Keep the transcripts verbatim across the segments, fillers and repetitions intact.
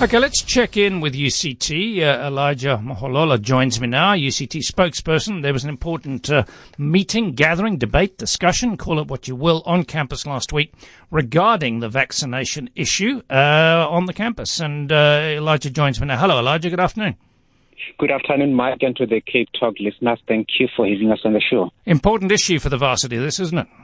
Okay, let's check in with U C T. Uh, Elijah Moholola joins me now, U C T spokesperson. There was an important uh, meeting, gathering, debate, discussion, call it what you will, on campus last week regarding the vaccination issue uh, on the campus. And uh, Elijah joins me now. Hello, Elijah. Good afternoon. Good afternoon, Mike, and to the Cape Talk listeners. Thank you for having us on the show. Important issue for the varsity, this, isn't it?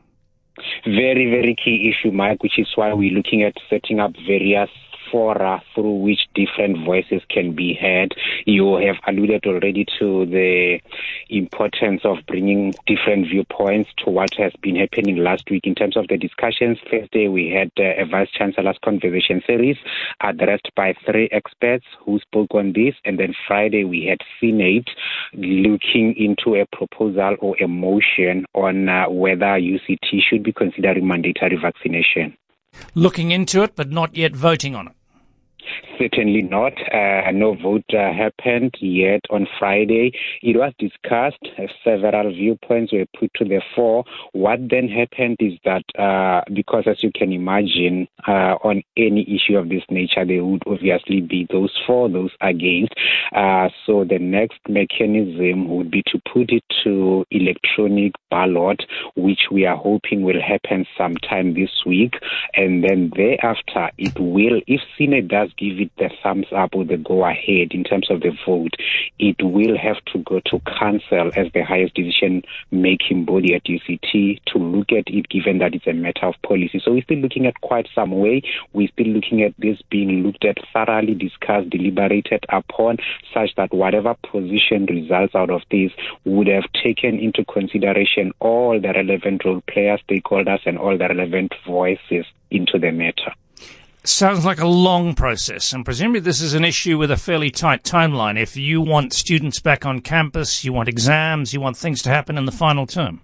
Very, very key issue, Mike, which is why we're looking at setting up various fora through which different voices can be heard. You have alluded already to the importance of bringing different viewpoints to what has been happening last week in terms of the discussions. Thursday, we had uh, a Vice Chancellor's Conversation series addressed by three experts who spoke on this. And then Friday, we had Senate looking into a proposal or a motion on uh, whether U C T should be considering mandatory vaccination. Looking into it, but not yet voting on it. Certainly not. Uh, no vote uh, happened yet on Friday. It was discussed. Uh, several viewpoints were put to the fore. What then happened is that uh, because, as you can imagine, uh, on any issue of this nature, there would obviously be those for, those against. Uh, so the next mechanism would be to put it to electronic ballot, which we are hoping will happen sometime this week. And then thereafter, it will, if Senate does give it the thumbs up or the go ahead in terms of the vote, it will have to go to council as the highest decision making body at U C T to look at it, given that it's a matter of policy. So we're still looking at quite some way. We're still looking at this being looked at, thoroughly discussed, deliberated upon, such that whatever position results out of this would have taken into consideration all the relevant role players, stakeholders, and all the relevant voices into the matter. Sounds like a long process, and presumably this is an issue with a fairly tight timeline. If you want students back on campus, you want exams, you want things to happen in the final term.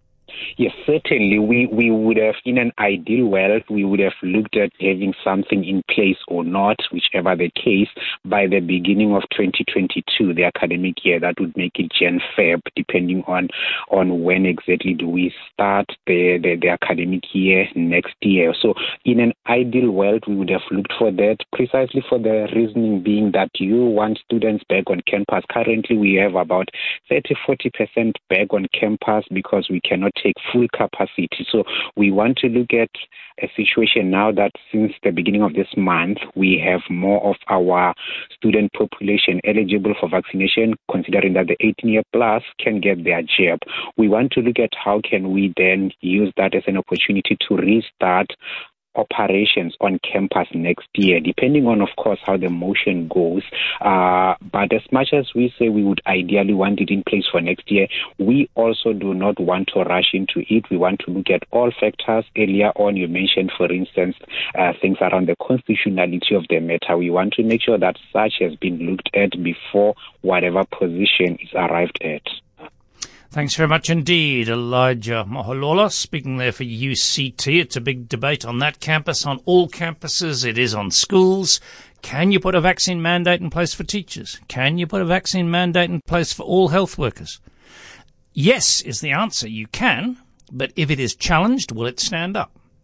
Yes, certainly. We, we would have, in an ideal world, we would have looked at having something in place or not, whichever the case, by the beginning of twenty twenty-two, the academic year. That would make it Jan-Feb, depending on, on when exactly do we start the, the, the academic year next year. So in an ideal world, we would have looked for that, precisely for the reasoning being that you want students back on campus. Currently, we have about thirty to forty percent back on campus because we cannot take full capacity. So we want to look at a situation now that since the beginning of this month, we have more of our student population eligible for vaccination, considering that the eighteen-year plus can get their jab. We want to look at how can we then use that as an opportunity to restart operations on campus next year, depending on, of course, how the motion goes. Uh, but as much as we say we would ideally want it in place for next year, we also do not want to rush into it. We want to look at all factors. Earlier on, you mentioned, for instance, uh, things around the constitutionality of the matter. We want to make sure that such has been looked at before whatever position is arrived at. Thanks very much indeed, Elijah Moholola, speaking there for U C T. It's a big debate on that campus, on all campuses. It is on schools. Can you put a vaccine mandate in place for teachers? Can you put a vaccine mandate in place for all health workers? Yes is the answer. You can, but if it is challenged, will it stand up?